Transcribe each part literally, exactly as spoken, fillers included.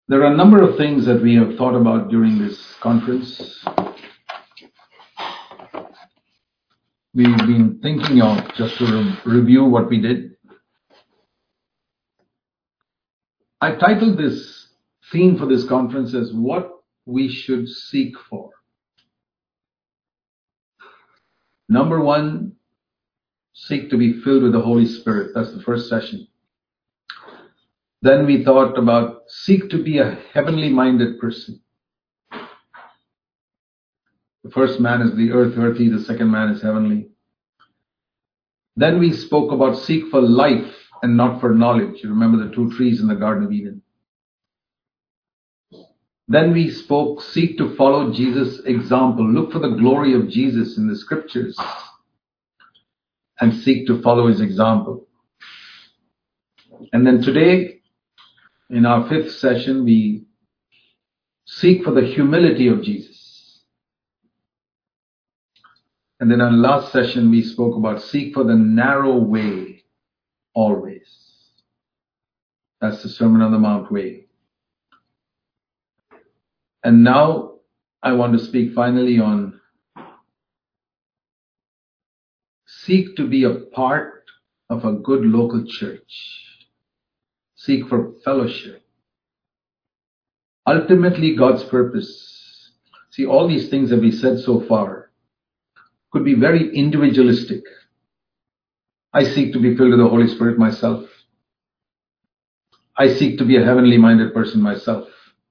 There are a number of things that we have thought about during this conference. We've been thinking of, just to re- review what we did. I titled this theme for this conference as What We Should Seek For. Number one, seek to be filled with the Holy Spirit. That's the first session. Then we thought about seek to be a heavenly minded person. The first man is the earth, earthy. The second man is heavenly. Then we spoke about seek for life and not for knowledge. You remember the two trees in the Garden of Eden. Then we spoke seek to follow Jesus' example. Look for the glory of Jesus in the scriptures and seek to follow his example. And then today, in our fifth session, we seek for the humility of Jesus. And then our last session, we spoke about seek for the narrow way always. That's the Sermon on the Mount way. And now I want to speak finally on seek to be a part of a good local church. Seek for fellowship. Ultimately, God's purpose. See, all these things that we said so far could be very individualistic. I seek to be filled with the Holy Spirit myself. I seek to be a heavenly minded person myself.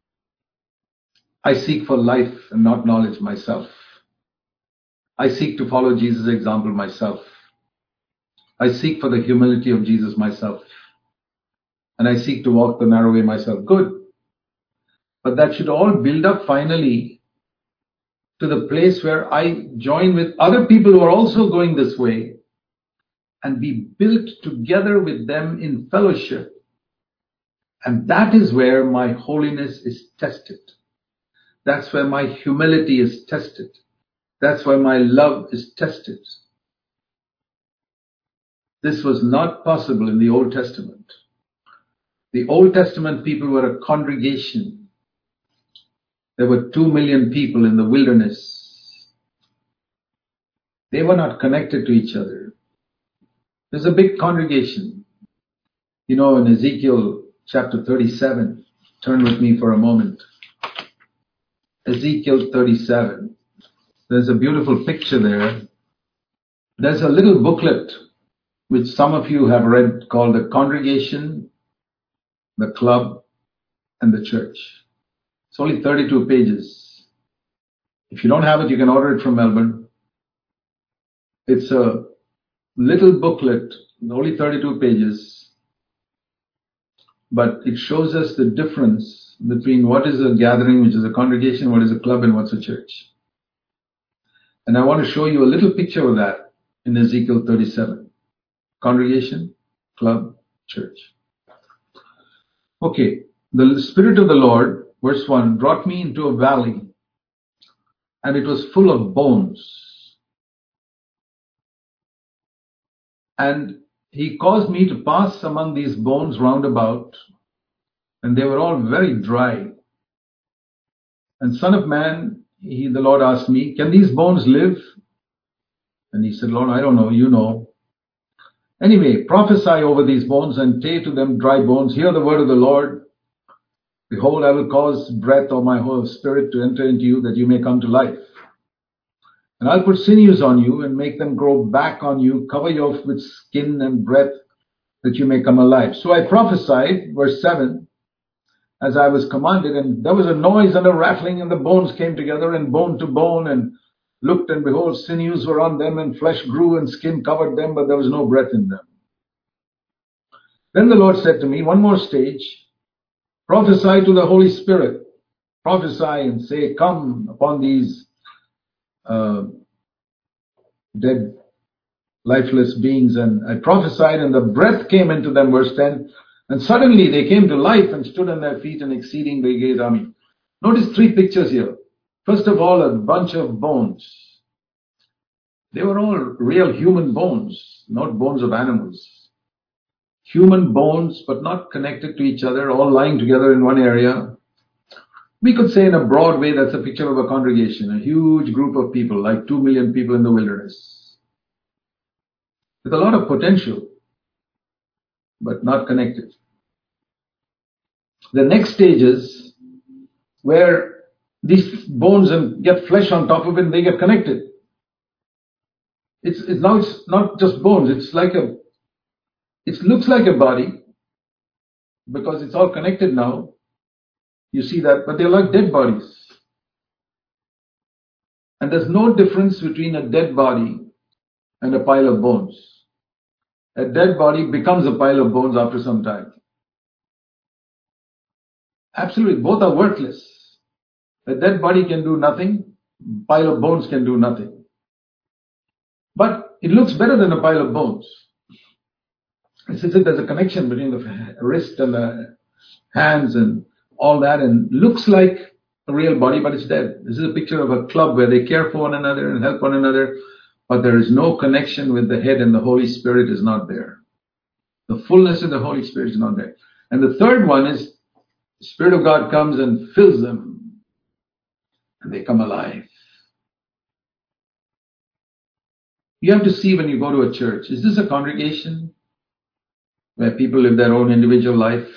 I seek for life and not knowledge myself. I seek to follow Jesus' example myself. I seek for the humility of Jesus myself. And I seek to walk the narrow way myself. Good. But that should all build up finally to the place where I join with other people who are also going this way and be built together with them in fellowship. And that is where my holiness is tested. That's where my humility is tested. That's where my love is tested. This was not possible in the Old Testament. The Old Testament people were a congregation. There were two million people in the wilderness. They were not connected to each other. There's a big congregation. You know, in Ezekiel chapter thirty-seven, turn with me for a moment. Ezekiel thirty-seven. There's a beautiful picture there. There's a little booklet which some of you have read called The Congregation, the Club, and the Church. It's only thirty-two pages. If you don't have it, you can order it from Melbourne. It's a little booklet, only thirty-two pages, but it shows us the difference between what is a gathering, which is a congregation, what is a club, and what's a church. And I want to show you a little picture of that in Ezekiel thirty-seven. Congregation, club, church. Okay, the Spirit of the Lord, verse one, brought me into a valley, and it was full of bones. And he caused me to pass among these bones round about, and they were all very dry. And Son of Man, he, the Lord asked me, can these bones live? And he said, Lord, I don't know, you know. Anyway, prophesy over these bones and say to them, dry bones, hear the word of the Lord. Behold, I will cause breath of my whole spirit to enter into you, that you may come to life. And I'll put sinews on you and make them grow back on you, cover you with skin and breath, that you may come alive. So I prophesied, verse seven, as I was commanded, and there was a noise and a rattling, and the bones came together, and bone to bone, and looked, and behold, sinews were on them, and flesh grew, and skin covered them, but there was no breath in them. Then the Lord said to me, one more stage, prophesy to the Holy Spirit. Prophesy and say, come upon these uh, dead, lifeless beings. And I prophesied, and the breath came into them, verse ten. And suddenly they came to life and stood on their feet, an exceedingly great army. Notice three pictures here. First of all, a bunch of bones. They were all real human bones, not bones of animals. Human bones, but not connected to each other, all lying together in one area. We could say in a broad way that's a picture of a congregation, a huge group of people, like two million people in the wilderness, with a lot of potential, but not connected. The next stage is where these bones and get flesh on top of it and they get connected. It's, it's now it's not just bones, it's like a, it looks like a body because it's all connected now. You see that, but they're like dead bodies. And there's no difference between a dead body and a pile of bones. A dead body becomes a pile of bones after some time. Absolutely, both are worthless. A dead body can do nothing, a pile of bones can do nothing. But it looks better than a pile of bones. It's as if there's a connection between the wrist and the hands and all that, and looks like a real body, but it's dead. This is a picture of a club where they care for one another and help one another, but there is no connection with the head, and the Holy Spirit is not there. The fullness of the Holy Spirit is not there. And the third one is the Spirit of God comes and fills them, and they come alive. You have to see when you go to a church, is this a congregation where people live their own individual life,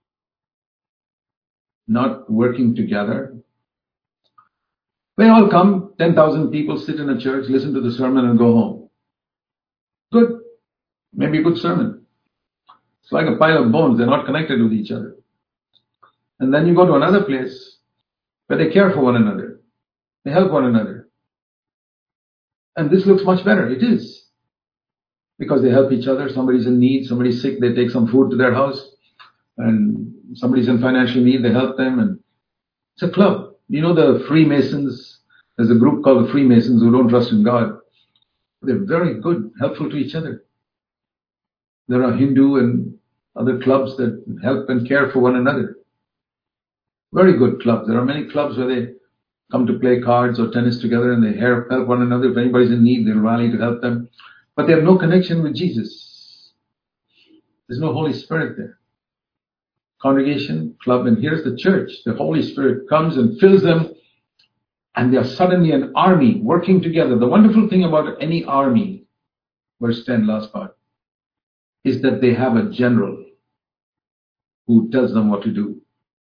not working together? They all come, ten thousand people sit in a church, listen to the sermon and go home. Good. Maybe a good sermon. It's like a pile of bones. They're not connected with each other. And then you go to another place where they care for one another. They help one another. And this looks much better. It is. Because they help each other. Somebody's in need. Somebody's sick. They take some food to their house. And somebody's in financial need. They help them. And it's a club. You know the Freemasons? There's a group called the Freemasons who don't trust in God. They're very good, helpful to each other. There are Hindu and other clubs that help and care for one another. Very good clubs. There are many clubs where they come to play cards or tennis together and they help one another. If anybody's in need, they'll rally to help them. But they have no connection with Jesus. There's no Holy Spirit there. Congregation, club, and here's the church. The Holy Spirit comes and fills them, and they are suddenly an army working together. The wonderful thing about any army, verse ten, last part, is that they have a general who tells them what to do.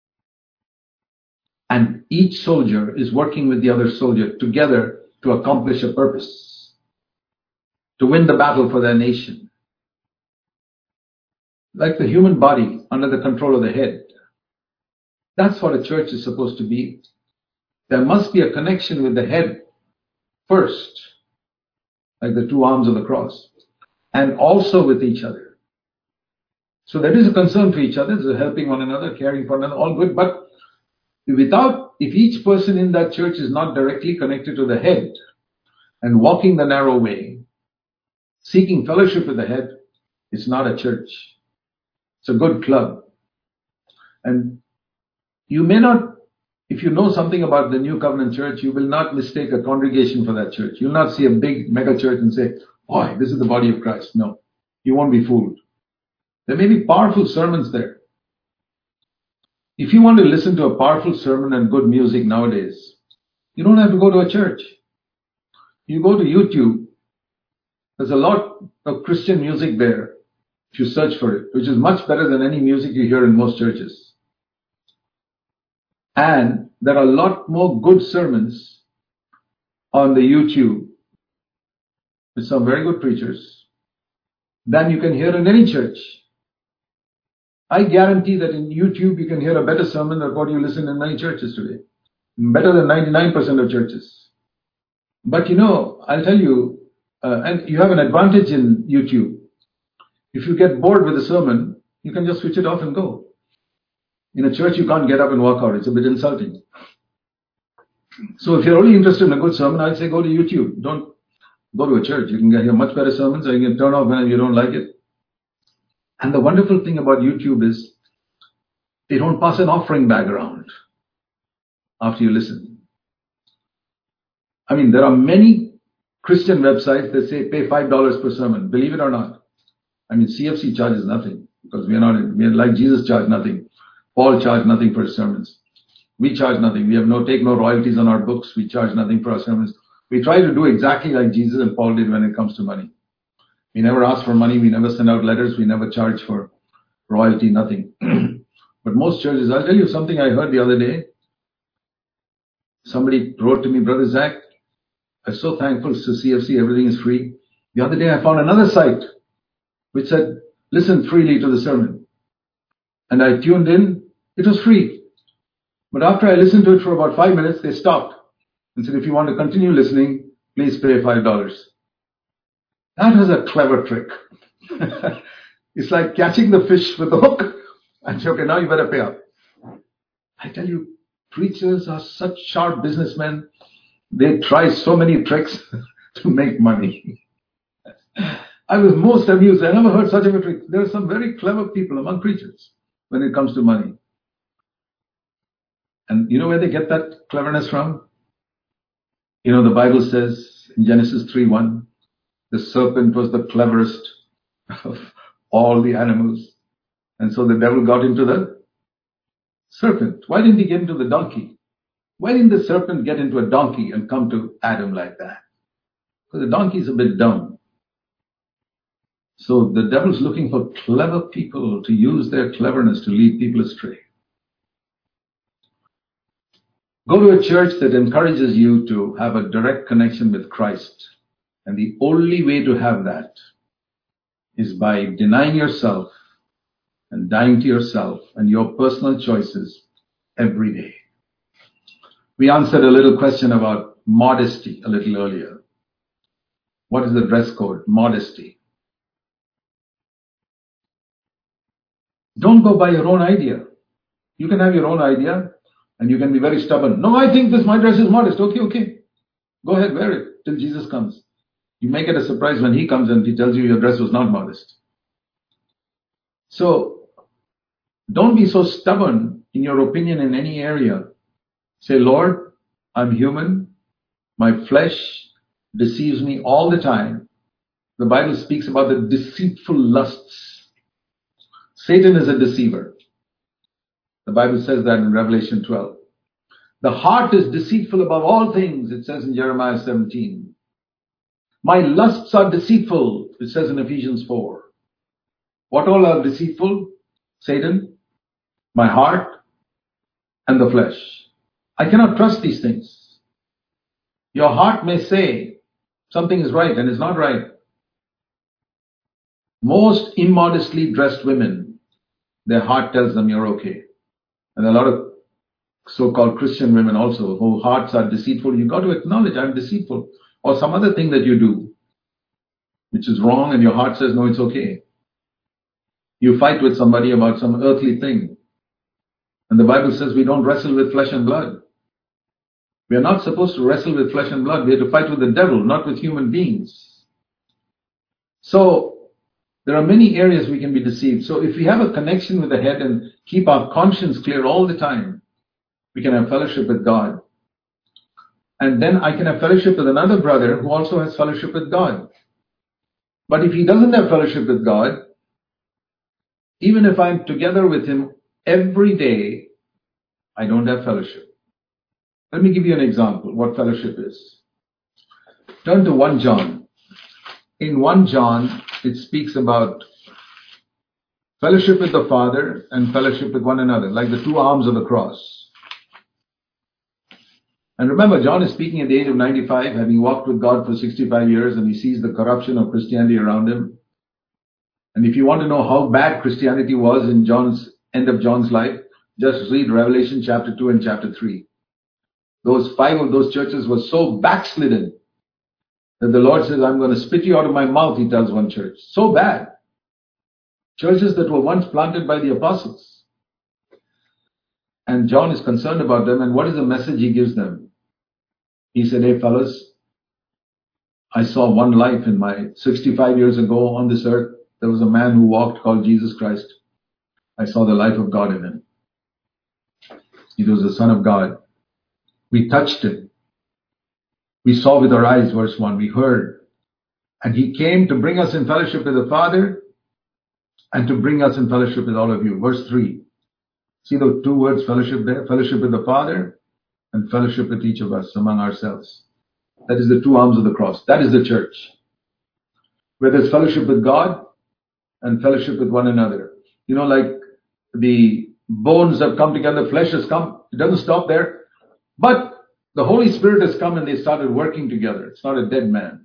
And each soldier is working with the other soldier together to accomplish a purpose, to win the battle for their nation. Like the human body under the control of the head. That's what a church is supposed to be. There must be a connection with the head first, like the two arms of the cross, and also with each other. So there is a concern for each other, there's helping one another, caring for one another, all good, but without, if each person in that church is not directly connected to the head and walking the narrow way, seeking fellowship with the head, it's not a church. It's a good club. And you may not, if you know something about the New Covenant Church, you will not mistake a congregation for that church. You'll not see a big mega church and say, boy, this is the body of Christ. No, you won't be fooled. There may be powerful sermons there. If you want to listen to a powerful sermon and good music nowadays, you don't have to go to a church. You go to YouTube. There's a lot of Christian music there. If you search for it, which is much better than any music you hear in most churches. And there are a lot more good sermons on the YouTube with some very good preachers than you can hear in any church. I guarantee that in YouTube you can hear a better sermon than what you listen in many churches today. Better than ninety-nine percent of churches. But you know, I'll tell you, uh, and you have an advantage in YouTube. If you get bored with a sermon, you can just switch it off and go. In a church, you can't get up and walk out. It's a bit insulting. So if you're only interested in a good sermon, I'd say go to YouTube. Don't go to a church. You can hear much better sermons, or you can turn off when you don't like it. And the wonderful thing about YouTube is they don't pass an offering bag around after you listen. I mean, there are many Christian websites that say pay five dollars per sermon. Believe it or not. I mean, C F C charges nothing because we are not, we are like Jesus charged nothing. Paul charged nothing for his sermons. We charge nothing. We have no take no royalties on our books. We charge nothing for our sermons. We try to do exactly like Jesus and Paul did when it comes to money. We never ask for money. We never send out letters. We never charge for royalty, nothing. But most churches, I'll tell you something I heard the other day. Somebody wrote to me, Brother Zach, I'm so thankful to C F C. Everything is free. The other day I found another site which said, listen freely to the sermon. And I tuned in. It was free. But after I listened to it for about five minutes, they stopped and said, if you want to continue listening, please pay five dollars. That was a clever trick. It's like catching the fish with the hook and say, okay, now you better pay up. I tell you, preachers are such sharp businessmen. They try so many tricks to make money. I was most amused. I never heard such a trick. There are some very clever people among preachers when it comes to money. And you know where they get that cleverness from? You know, the Bible says in Genesis three one, the serpent was the cleverest of all the animals. And so the devil got into the serpent. Why didn't he get into the donkey? Why didn't the serpent get into a donkey and come to Adam like that? Because the donkey is a bit dumb. So the devil's looking for clever people to use their cleverness to lead people astray. Go to a church that encourages you to have a direct connection with Christ. And the only way to have that is by denying yourself and dying to yourself and your personal choices every day. We answered a little question about modesty a little earlier. What is the dress code? Modesty. Don't go by your own idea. You can have your own idea and you can be very stubborn. No, I think this, my dress is modest. Okay, okay. Go ahead, wear it till Jesus comes. You make it a surprise when he comes and he tells you your dress was not modest. So, don't be so stubborn in your opinion in any area. Say, Lord, I'm human. My flesh deceives me all the time. The Bible speaks about the deceitful lusts. Satan is a deceiver. The Bible says that in Revelation twelve. The heart is deceitful above all things, it says in Jeremiah seventeen. My lusts are deceitful, it says in Ephesians four. What all are deceitful? Satan, my heart, and the flesh. I cannot trust these things. Your heart may say something is right and it's not right. Most immodestly dressed women, their heart tells them you're okay. And a lot of so-called Christian women also, whose hearts are deceitful, you've got to acknowledge I'm deceitful. Or some other thing that you do, which is wrong, and your heart says, no, it's okay. You fight with somebody about some earthly thing. And the Bible says we don't wrestle with flesh and blood. We are not supposed to wrestle with flesh and blood. We are to fight with the devil, not with human beings. So, there are many areas we can be deceived. So if we have a connection with the head and keep our conscience clear all the time, we can have fellowship with God. And then I can have fellowship with another brother who also has fellowship with God. But if he doesn't have fellowship with God, even if I'm together with him every day, I don't have fellowship. Let me give you an example what fellowship is. Turn to First John. In First John, it speaks about fellowship with the Father and fellowship with one another, like the two arms of the cross. And remember, John is speaking at the age of ninety-five, having walked with God for sixty-five years, and he sees the corruption of Christianity around him. And if you want to know how bad Christianity was in John's end of John's life, just read Revelation chapter two and chapter three. Those five of those churches were so backslidden that the Lord says, I'm going to spit you out of my mouth, he tells one church. So bad. Churches that were once planted by the apostles. And John is concerned about them, and what is the message he gives them? He said, hey fellas, I saw one life in my sixty-five years ago on this earth. There was a man who walked called Jesus Christ. I saw the life of God in him. He was the Son of God. We touched him. We saw with our eyes, verse one. We heard. And he came to bring us in fellowship with the Father and to bring us in fellowship with all of you. Verse three. See the two words fellowship there? Fellowship with the Father and fellowship with each of us among ourselves. That is the two arms of the cross. That is the church. Where there's fellowship with God and fellowship with one another. You know, like the bones have come together, flesh has come. It doesn't stop there. But the Holy Spirit has come and they started working together. It's not a dead man.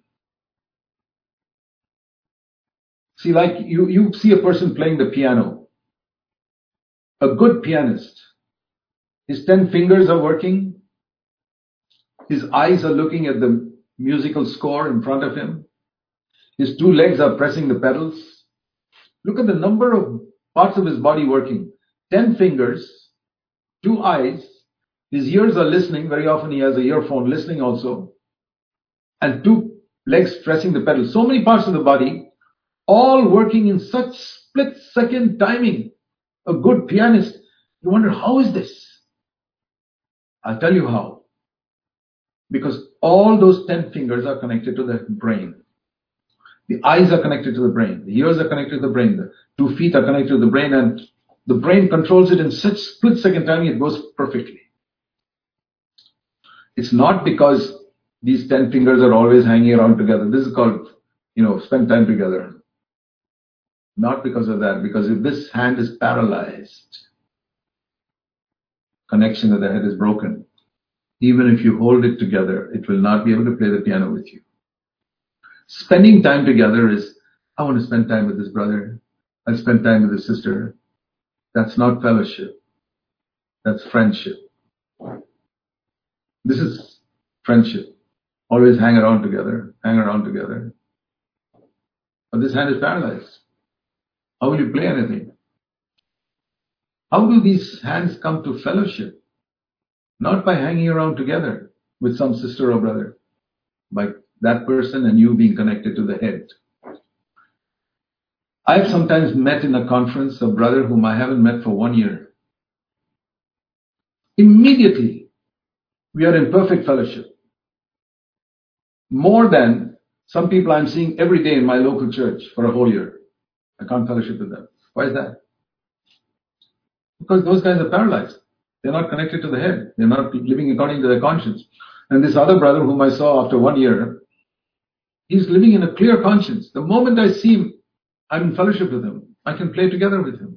See, like you, you see a person playing the piano. A good pianist. His ten fingers are working. His eyes are looking at the musical score in front of him. His two legs are pressing the pedals. Look at the number of parts of his body working. Ten fingers, two eyes. His ears are listening. Very often he has a earphone listening also. And two legs pressing the pedals. So many parts of the body, all working in such split second timing. A good pianist. You wonder, how is this? I'll tell you how. Because all those ten fingers are connected to the brain. The eyes are connected to the brain. The ears are connected to the brain. The two feet are connected to the brain. And the brain controls it in such split second timing, it goes perfectly. It's not because these ten fingers are always hanging around together. This is called, you know, spend time together. Not because of that. Because if this hand is paralyzed, connection to the head is broken. Even if you hold it together, it will not be able to play the piano with you. Spending time together is, I want to spend time with this brother. I'll spend time with this sister. That's not fellowship. That's friendship. This is friendship. Always hang around together, hang around together. But this hand is paralyzed. How will you play anything? How do these hands come to fellowship? Not by hanging around together with some sister or brother, by that person and you being connected to the head. I've sometimes met in a conference a brother whom I haven't met for one year. Immediately, we are in perfect fellowship. More than some people I'm seeing every day in my local church for a whole year. I can't fellowship with them. Why is that? Because those guys are paralyzed. They're not connected to the head. They're not living according to their conscience. And this other brother whom I saw after one year, he's living in a clear conscience. The moment I see him, I'm in fellowship with him. I can play together with him.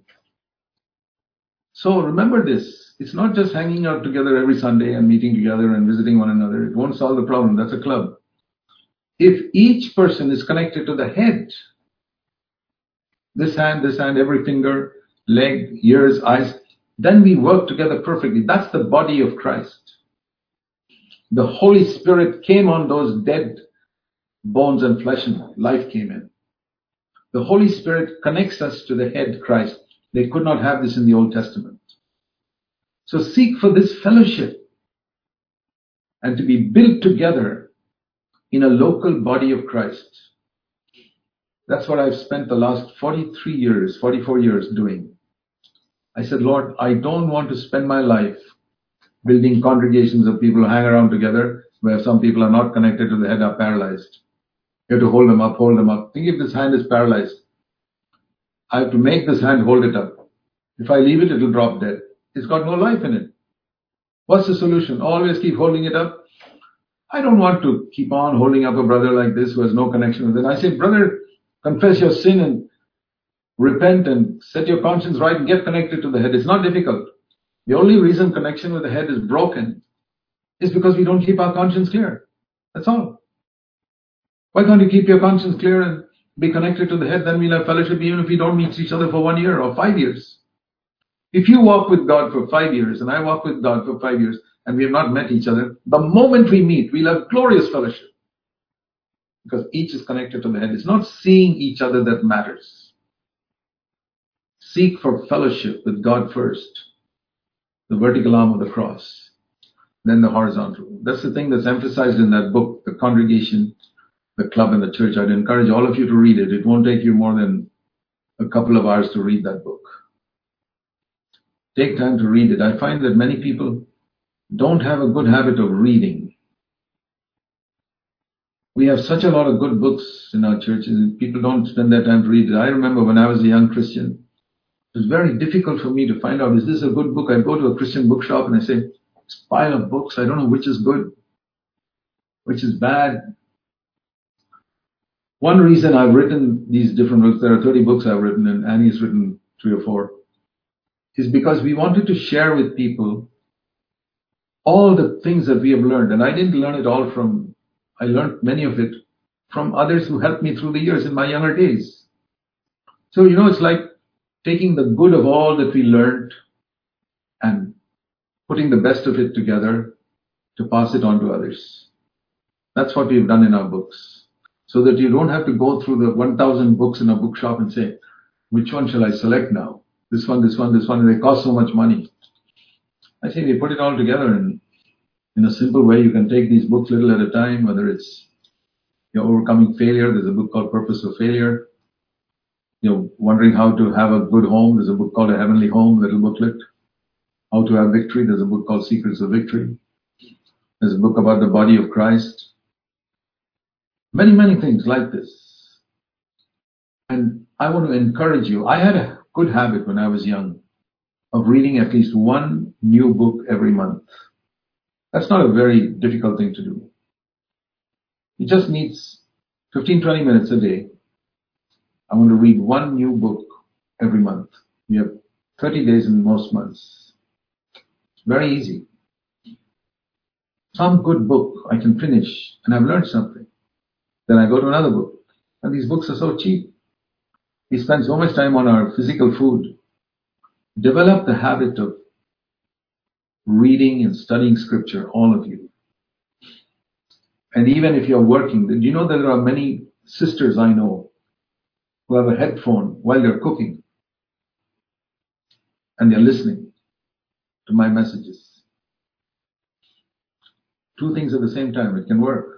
So remember this. It's not just hanging out together every Sunday and meeting together and visiting one another. It won't solve the problem. That's a club. If each person is connected to the head, this hand, this hand, every finger, leg, ears, eyes, then we work together perfectly. That's the body of Christ. The Holy Spirit came on those dead bones and flesh and life came in. The Holy Spirit connects us to the head, Christ. They could not have this in the Old Testament. So seek for this fellowship and to be built together in a local body of Christ. That's what I've spent the last forty-three years, forty-four years doing. I said, Lord, I don't want to spend my life building congregations of people who hang around together where some people are not connected to the head, are paralyzed. You have to hold them up, hold them up. Think if this hand is paralyzed. I have to make this hand hold it up. If I leave it, it will drop dead. It's got no life in it. What's the solution? Always keep holding it up? I don't want to keep on holding up a brother like this who has no connection with it. I say, brother, confess your sin and repent and set your conscience right and get connected to the head. It's not difficult. The only reason connection with the head is broken is because we don't keep our conscience clear. That's all. Why can't you keep your conscience clear and be connected to the head? Then we'll have fellowship even if we don't meet each other for one year or five years. If you walk with God for five years and I walk with God for five years and we have not met each other, the moment we meet, we'll have glorious fellowship. Because each is connected to the head. It's not seeing each other that matters. Seek for fellowship with God first. The vertical arm of the cross. Then the horizontal. That's the thing that's emphasized in that book, The Congregation, the Club and the Church. I'd encourage all of you to read it. It won't take you more than a couple of hours to read that book. Take time to read it. I find that many people don't have a good habit of reading. We have such a lot of good books in our churches and people don't spend their time to read it. I remember when I was a young Christian, It's very difficult for me to find out, is this a good book? I go to a Christian bookshop and I say, this pile of books, I don't know which is good, which is bad. One reason I've written these different books, there are thirty books I've written and Annie's written three or four, is because we wanted to share with people all the things that we have learned. And I didn't learn it all from, I learned many of it from others who helped me through the years in my younger days. So, you know, it's like taking the good of all that we learned and putting the best of it together to pass it on to others. That's what we've done in our books. So that you don't have to go through the one thousand books in a bookshop and say, which one shall I select now? This one, this one, this one, and they cost so much money. I say we put it all together in, in a simple way. You can take these books little at a time, whether it's you're overcoming failure. There's a book called Purpose of Failure. You're wondering how to have a good home. There's a book called A Heavenly Home, little booklet. How to Have Victory. There's a book called Secrets of Victory. There's a book about the body of Christ. Many, many things like this. And I want to encourage you. I had a good habit when I was young of reading at least one new book every month. That's not a very difficult thing to do. It just needs fifteen, twenty minutes a day. I want to read one new book every month. We have thirty days in most months. It's very easy. Some good book I can finish and I've learned something. Then I go to another book. And these books are so cheap. We spend so much time on our physical food. Develop the habit of reading and studying scripture, all of you. And even if you're working, do you know that there are many sisters I know who have a headphone while they're cooking and they're listening to my messages? Two things at the same time, it can work.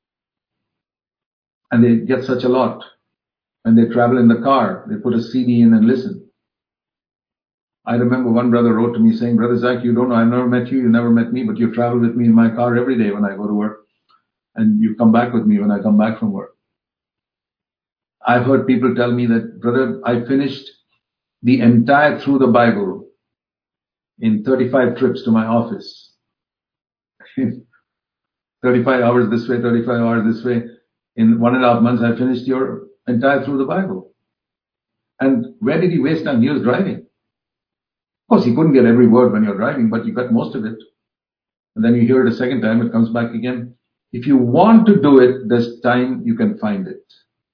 And they get such a lot. When they travel in the car, they put a C D in and listen. I remember one brother wrote to me saying, Brother Zach, you don't know, I've never met you, you never met me, but you travel with me in my car every day when I go to work. And you come back with me when I come back from work. I've heard people tell me that, brother, I finished the entire Through the Bible in thirty-five trips to my office. thirty-five hours this way, thirty-five hours this way. In one and a half months, I finished your entire Through the Bible. And where did he waste time? He was driving. Of course, he couldn't get every word when you're driving, but you got most of it. And then you hear it a second time, it comes back again. If you want to do it, there's time you can find it.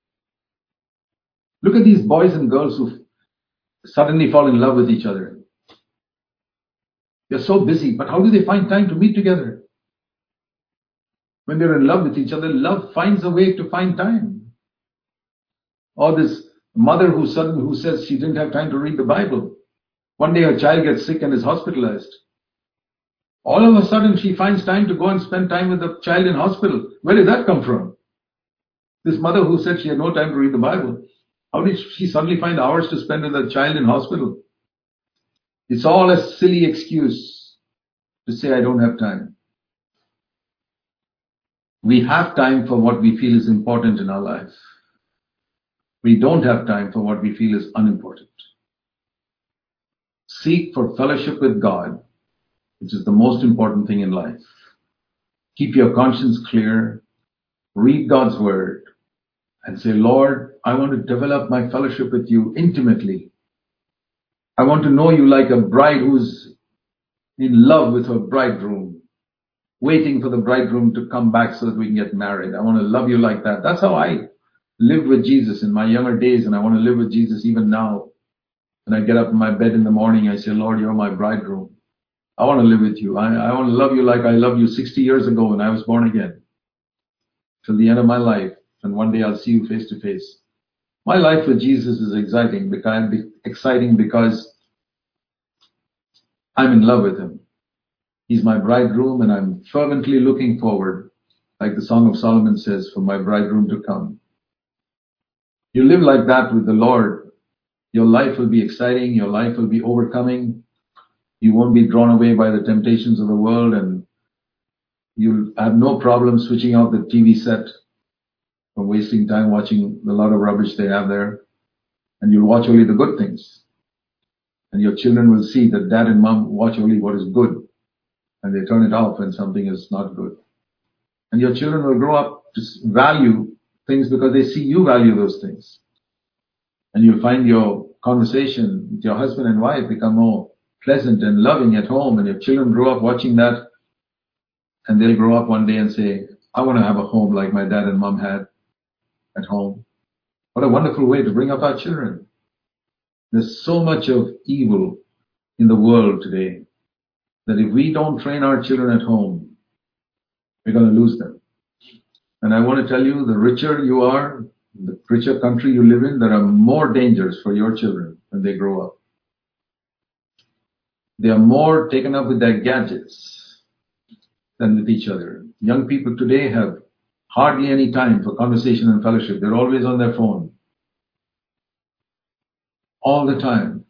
Look at these boys and girls who suddenly fall in love with each other. They're so busy, but how do they find time to meet together? When they're in love with each other, love finds a way to find time. Or this mother who suddenly who says she didn't have time to read the Bible. One day her child gets sick and is hospitalized. All of a sudden she finds time to go and spend time with the child in hospital. Where did that come from? This mother who said she had no time to read the Bible. How did she suddenly find hours to spend with the child in hospital? It's all a silly excuse to say I don't have time. We have time for what we feel is important in our life. We don't have time for what we feel is unimportant. Seek for fellowship with God, which is the most important thing in life. Keep your conscience clear. Read God's word and say, Lord, I want to develop my fellowship with you intimately. I want to know you like a bride who's in love with her bridegroom, waiting for the bridegroom to come back so that we can get married. I want to love you like that. That's how I lived with Jesus in my younger days, and I want to live with Jesus even now. When I get up in my bed in the morning, I say, Lord, you're my bridegroom. I want to live with you. I, I want to love you like I loved you sixty years ago when I was born again. Till the end of my life. And one day I'll see you face to face. My life with Jesus is exciting because, exciting because I'm in love with him. He's my bridegroom and I'm fervently looking forward, like the Song of Solomon says, for my bridegroom to come. You live like that with the Lord, your life will be exciting, your life will be overcoming. You won't be drawn away by the temptations of the world, and you'll have no problem switching off the T V set from wasting time watching the lot of rubbish they have there. And you'll watch only the good things. And your children will see that dad and mom watch only what is good, and they turn it off when something is not good. And your children will grow up to value things because they see you value those things. And you'll find your conversation with your husband and wife become more pleasant and loving at home, and your children grow up watching that, and they'll grow up one day and say, I want to have a home like my dad and mom had at home. What a wonderful way to bring up our children. There's so much of evil in the world today that if we don't train our children at home, we're going to lose them. And I want to tell you, the richer you are, the richer country you live in, there are more dangers for your children when they grow up. They are more taken up with their gadgets than with each other. Young people today have hardly any time for conversation and fellowship. They're always on their phone. All the time.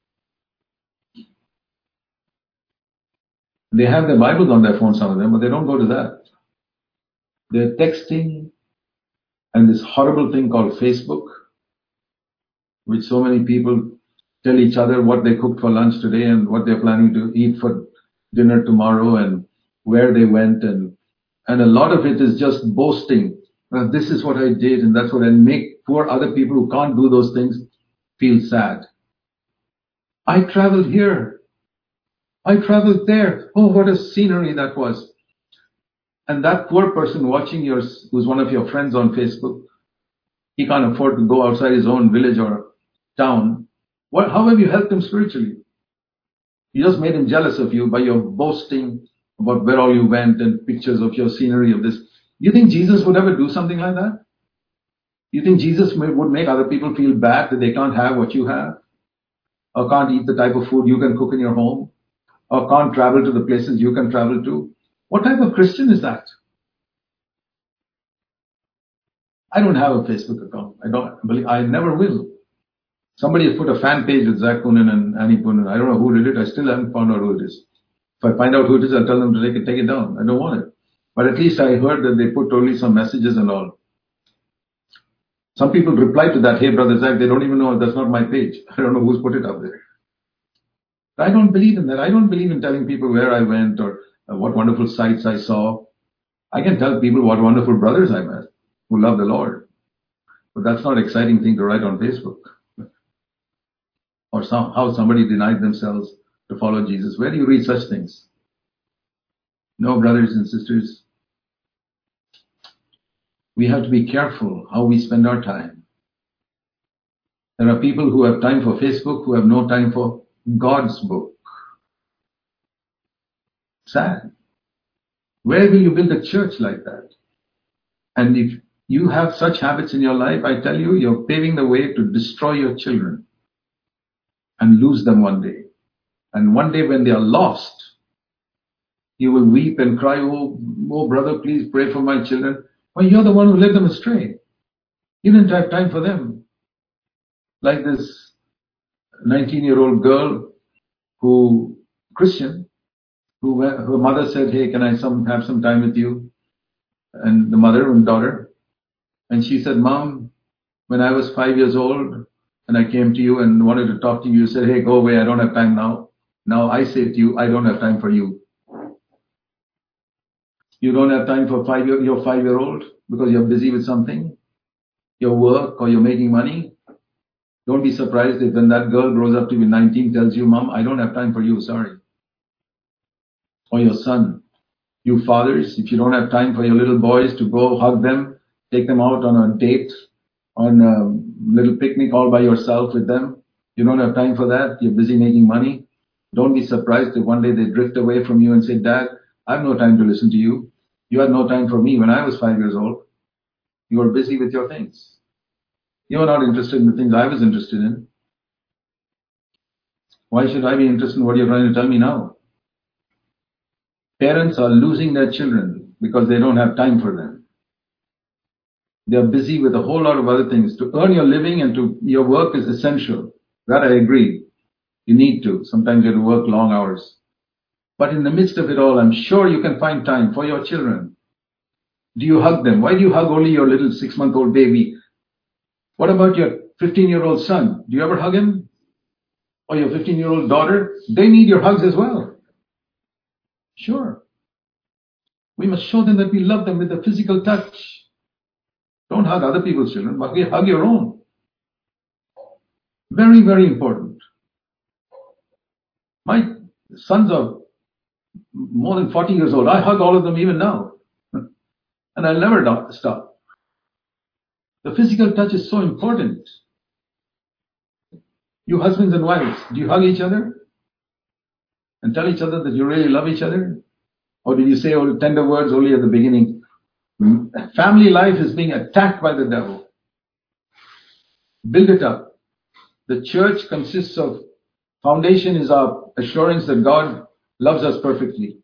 They have their Bibles on their phone, some of them, but they don't go to that. They're texting and this horrible thing called Facebook, which so many people tell each other what they cooked for lunch today and what they're planning to eat for dinner tomorrow and where they went, and and a lot of it is just boasting. Well, this is what I did and that's what I make poor other people who can't do those things feel sad. I traveled here. I traveled there. Oh, what a scenery that was. And that poor person watching yours, who's one of your friends on Facebook, he can't afford to go outside his own village or town. What, how have you helped him spiritually? You just made him jealous of you by your boasting about where all you went and pictures of your scenery of this. You think Jesus would ever do something like that? You think Jesus would make other people feel bad that they can't have what you have? Or can't eat the type of food you can cook in your home? Or can't travel to the places you can travel to? What type of Christian is that? I don't have a Facebook account. I don't believe, I never will. Somebody has put a fan page with Zach Poonen and Annie Poonen. I don't know who did it. I still haven't found out who it is. If I find out who it is, I'll tell them to take it, take it down. I don't want it. But at least I heard that they put only some messages and all. Some people reply to that, hey, Brother Zach, they don't even know that's not my page. I don't know who's put it up there. I don't believe in that. I don't believe in telling people where I went or uh, what wonderful sights I saw. I can tell people what wonderful brothers I met who love the Lord. But that's not an exciting thing to write on Facebook. Or some, how somebody denied themselves to follow Jesus. Where do you read such things? No, brothers and sisters. We have to be careful how we spend our time. There are people who have time for Facebook who have no time for God's book. Sad. Where will you build a church like that? And if you have such habits in your life, I tell you, you're paving the way to destroy your children and lose them one day. And one day when they are lost, you will weep and cry, oh, oh brother, please pray for my children. Well, you're the one who led them astray. You didn't have time for them. Like this nineteen-year-old girl who, Christian, who her mother said, hey, can I some have some time with you? And the mother and daughter. And she said, Mom, when I was five years old and I came to you and wanted to talk to you, you said, hey, go away, I don't have time now. Now I say to you, I don't have time for you. You don't have time for five year, your five-year-old because you're busy with something, your work, or you're making money. Don't be surprised if when that girl grows up to be nineteen, tells you, Mom, I don't have time for you, sorry. Or your son. You fathers, if you don't have time for your little boys to go hug them, take them out on a date, on a little picnic all by yourself with them, you don't have time for that, you're busy making money. Don't be surprised if one day they drift away from you and say, Dad, I have no time to listen to you. You had no time for me when I was five years old. You were busy with your things. You were not interested in the things I was interested in. Why should I be interested in what you're trying to tell me now? Parents are losing their children because they don't have time for them. They are busy with a whole lot of other things. To earn your living and to your work is essential. That I agree. You need to. Sometimes you have to work long hours. But in the midst of it all, I'm sure you can find time for your children. Do you hug them? Why do you hug only your little six-month-old baby? What about your fifteen-year-old son? Do you ever hug him? or your fifteen-year-old daughter, they need your hugs as well. Sure. We must show them that we love them with a physical touch. Don't hug other people's children, but hug your own. Very, very important. My sons are more than forty years old. I hug all of them even now. And I'll never stop. The physical touch is so important. You husbands and wives, do you hug each other? And tell each other that you really love each other? Or did you say all tender words only at the beginning? Family life is being attacked by the devil. Build it up. The church consists of, foundation is our assurance that God loves us perfectly.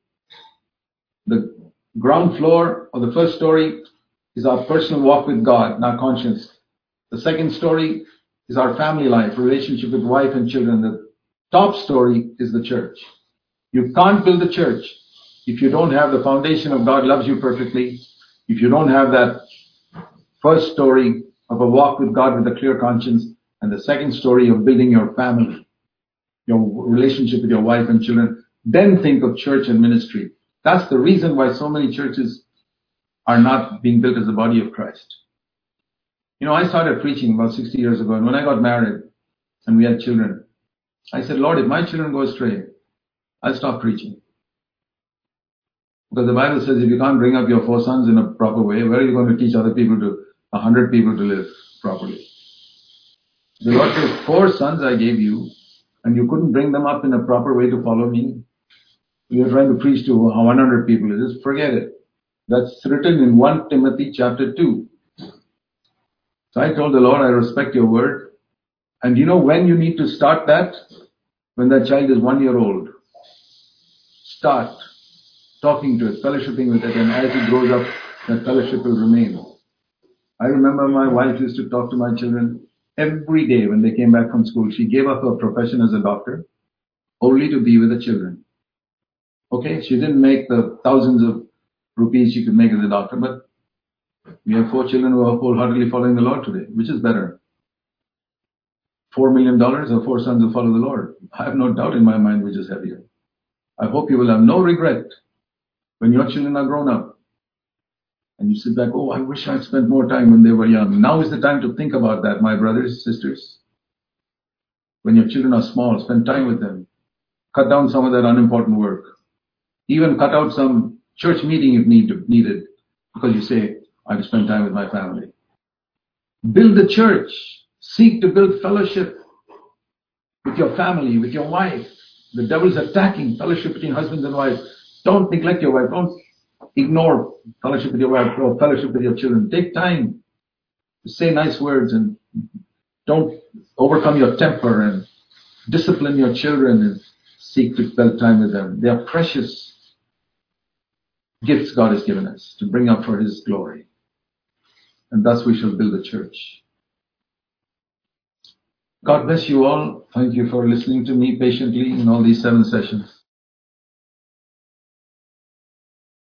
The ground floor or the first story is our personal walk with God and our conscience. The second story is our family life, relationship with wife and children. The top story is the church. You can't build a church if you don't have the foundation of God loves you perfectly, if you don't have that first story of a walk with God with a clear conscience, and the second story of building your family, your relationship with your wife and children, then think of church and ministry. That's the reason why so many churches are not being built as the body of Christ. You know, I started preaching about sixty years ago, and when I got married and we had children, I said, Lord, if my children go astray, I'll stop preaching. Because the Bible says if you can't bring up your four sons in a proper way, where are you going to teach other people to, a hundred people to live properly? The Lord says, four sons I gave you, and you couldn't bring them up in a proper way to follow me. You're trying to preach to one hundred people. Just forget it. That's written in First Timothy chapter two. So I told the Lord, I respect your word. And you know when you need to start that? When that child is one year old. Start talking to it, fellowshipping with it, and as it grows up, that fellowship will remain. I remember my wife used to talk to my children every day when they came back from school. She gave up her profession as a doctor only to be with the children. Okay, she didn't make the thousands of rupees she could make as a doctor, but we have four children who are wholeheartedly following the Lord today. Which is better? Four million dollars or four sons who follow the Lord? I have no doubt in my mind which is heavier. I hope you will have no regret when your children are grown up and you sit back, oh, I wish I'd spent more time when they were young. Now is the time to think about that, my brothers, sisters. When your children are small, spend time with them. Cut down some of that unimportant work. Even cut out some church meeting if need to, needed, because you say, I have to spend time with my family. Build the church. Seek to build fellowship with your family, with your wife. The devil is attacking fellowship between husbands and wives. Don't neglect your wife. Don't ignore fellowship with your wife or fellowship with your children. Take time to say nice words and don't overcome your temper and discipline your children and seek to spend time with them. They are precious gifts God has given us to bring up for His glory. And thus we shall build a church. God bless you all. Thank you for listening to me patiently in all these seven sessions.